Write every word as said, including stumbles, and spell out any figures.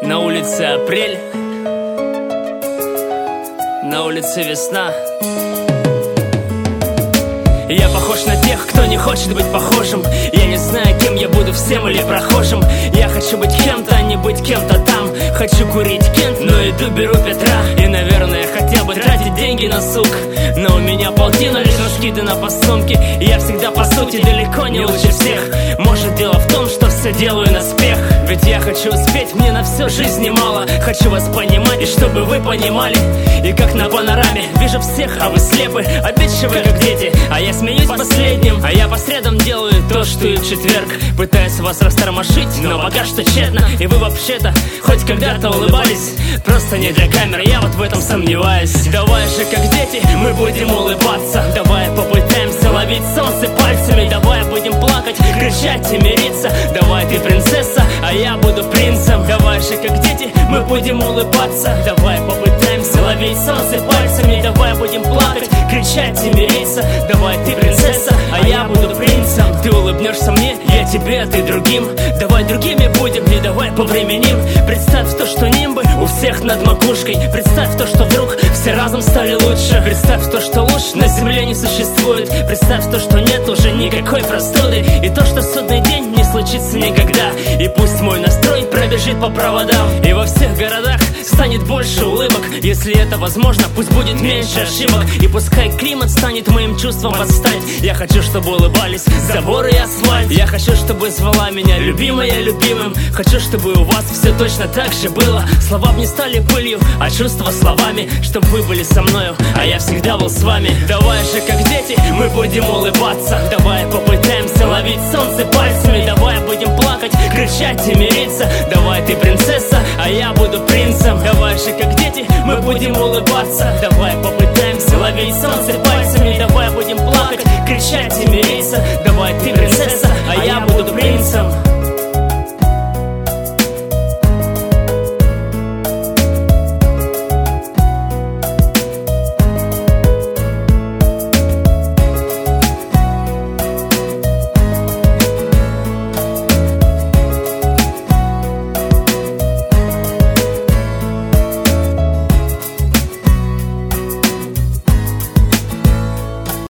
На улице апрель, на улице весна. Я похож на тех, кто не хочет быть похожим. Я не знаю, кем я буду, всем или прохожим. Я хочу быть кем-то, а не быть кем-то там. Хочу курить Кент, но иду беру Петра. И, наверное, хотел бы тратить деньги на сук, но у меня полтина лишь раскидана по сумке. И я всегда, по сути, далеко не лучше всех. Может, дело в том, что все делаю наспех. Ведь я хочу успеть, мне на всю жизнь немало. Хочу вас понимать, и чтобы вы понимали. И как на панораме, вижу всех, а вы слепы, обидчивы, как дети. А я смеюсь последним, а я по средам делаю то, что и в четверг. Пытаюсь вас растормошить, но пока что тщетно. И вы вообще-то хоть когда-то улыбались, просто не для камер, я вот в этом сомневаюсь. Давай же, как дети, мы будем улыбаться. Давай попытаемся ловить солнце пальцами. Давай будем плакать, кричать и мириться. Давай ты принцесса, а я буду принцем. Давай же, как дети, мы будем улыбаться. Давай попытаемся ловить солнце пальцами. Давай будем плакать, кричать и мириться. Давай ты принцесса, а я буду принцем. Ты улыбнешься мне, я тебе, а ты другим. Давай другими будем и давай повременим. Представь то, что нимбы у всех над макушкой. Представь то, что вдруг все разом стали лучше. Представь то, что ложь на земле не существует. Представь то, что нет уже никакой простуды. И то, что судный день не случится никогда. И пусть мой настрой пробежит по проводам. И во всех городах станет больше улыбок. Если это возможно, пусть будет меньше ошибок. И пускай климат станет моим чувством под стать. Я хочу, чтобы улыбались заборы и асфальт. Я хочу, чтобы звала меня любимая любимым. Хочу, чтобы у вас все точно так же было. Слова б не стали пылью, а чувства словами. Чтобы вы были со мною, а я всегда был с вами. Давай же, как дети, мы будем улыбаться. Давай попытаемся ловить солнце пальцами. Давай будем плакать, кричать и мириться. Давай ты принцесса, а я буду принцем. Давай же, как дети, мы будем улыбаться. Давай попытаемся ловить солнце пальцами. Давай будем плакать, кричать и мириться.